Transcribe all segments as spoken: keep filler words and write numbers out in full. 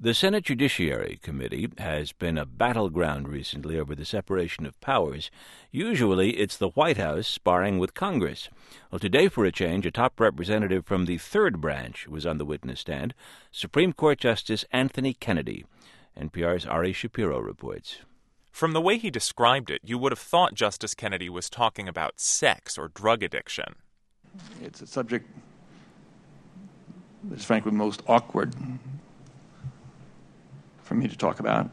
The Senate Judiciary Committee has been a battleground recently over the separation of powers. Usually it's the White House sparring with Congress. Well, today, for a change, a top representative from the third branch was on the witness stand, Supreme Court Justice Anthony Kennedy. N P R's Ari Shapiro reports. From the way he described it, you would have thought Justice Kennedy was talking about sex or drug addiction. It's a subject that's frankly most awkward for me to talk about.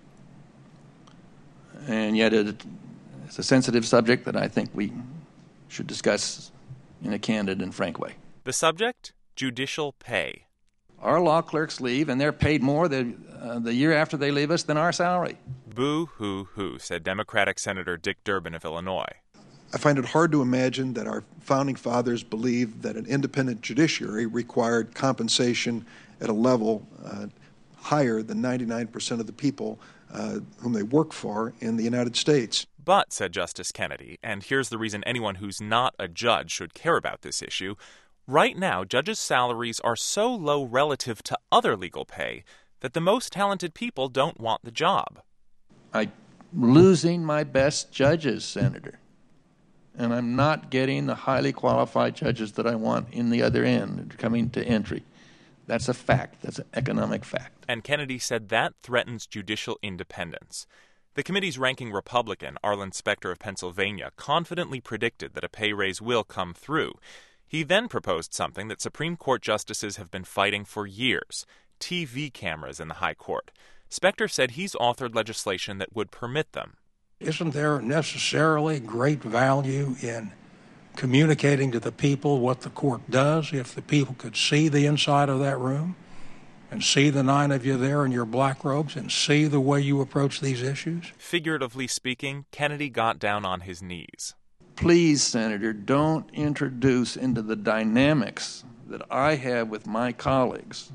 And yet it, it's a sensitive subject that I think we should discuss in a candid and frank way. The subject? Judicial pay. Our law clerks leave, and they're paid more the, uh, the year after they leave us than our salary. Boo-hoo-hoo, said Democratic Senator Dick Durbin of Illinois. I find it hard to imagine that our founding fathers believed that an independent judiciary required compensation at a level uh, higher than ninety-nine percent of the people uh, whom they work for in the United States. But, said Justice Kennedy, and here's the reason anyone who's not a judge should care about this issue, right now judges' salaries are so low relative to other legal pay that the most talented people don't want the job. I'm losing my best judges, Senator. And I'm not getting the highly qualified judges that I want in the other end coming to entry. That's a fact. That's an economic fact. And Kennedy said that threatens judicial independence. The committee's ranking Republican, Arlen Specter of Pennsylvania, confidently predicted that a pay raise will come through. He then proposed something that Supreme Court justices have been fighting for years, T V cameras in the High Court. Specter said he's authored legislation that would permit them. Isn't there necessarily great value in communicating to the people what the court does if the people could see the inside of that room and see the nine of you there in your black robes and see the way you approach these issues? Figuratively speaking, Kennedy got down on his knees. Please, Senator, don't introduce into the dynamics that I have with my colleagues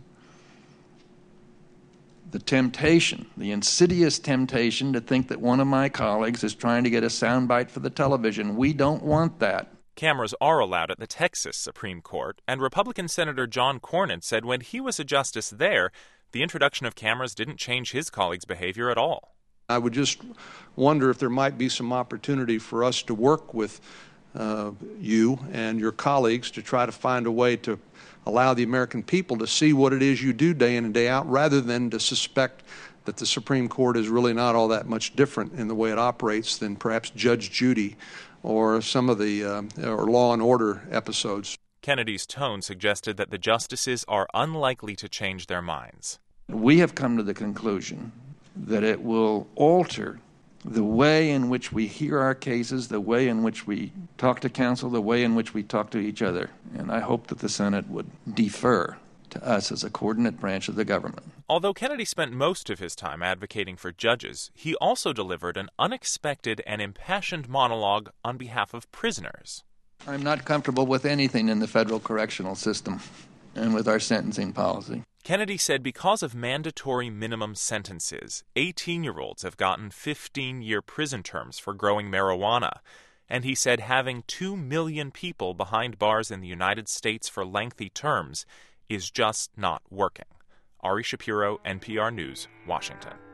the temptation, the insidious temptation to think that one of my colleagues is trying to get a soundbite for the television. We don't want that. Cameras are allowed at the Texas Supreme Court, and Republican Senator John Cornyn said when he was a justice there, the introduction of cameras didn't change his colleagues' behavior at all. I would just wonder if there might be some opportunity for us to work with uh, you and your colleagues to try to find a way to allow the American people to see what it is you do day in and day out, rather than to suspect that the Supreme Court is really not all that much different in the way it operates than perhaps Judge Judy or some of the uh, or Law and Order episodes. Kennedy's tone suggested that the justices are unlikely to change their minds. We have come to the conclusion that it will alter the way in which we hear our cases, the way in which we talk to counsel, the way in which we talk to each other. And I hope that the Senate would defer to us as a coordinate branch of the government. Although Kennedy spent most of his time advocating for judges, he also delivered an unexpected and impassioned monologue on behalf of prisoners. I'm not comfortable with anything in the federal correctional system and with our sentencing policy. Kennedy said because of mandatory minimum sentences, eighteen-year-olds have gotten fifteen-year prison terms for growing marijuana. And he said having two million people behind bars in the United States for lengthy terms is just not working. Ari Shapiro, N P R News, Washington.